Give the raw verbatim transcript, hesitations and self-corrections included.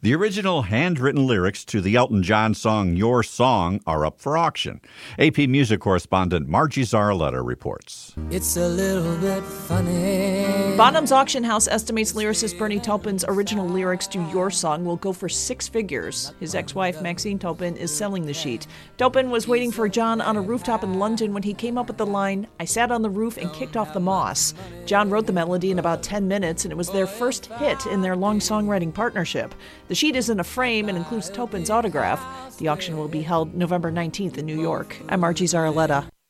The original handwritten lyrics to the Elton John song Your Song are up for auction. A P Music correspondent Margie Zaraletta reports. It's a little bit funny. Bonham's Auction House estimates lyricist Bernie Taupin's original lyrics to Your Song will go for six figures. His ex-wife Maxine Taupin is selling the sheet. Taupin was waiting for John on a rooftop in London when he came up with the line, "I sat on the roof and kicked off the moss." John wrote the melody in about ten minutes, and it was their first hit in their long songwriting partnership. The sheet is in a frame and includes Taupin's autograph. The auction will be held November nineteenth in New York. I'm Margie Zaraletta.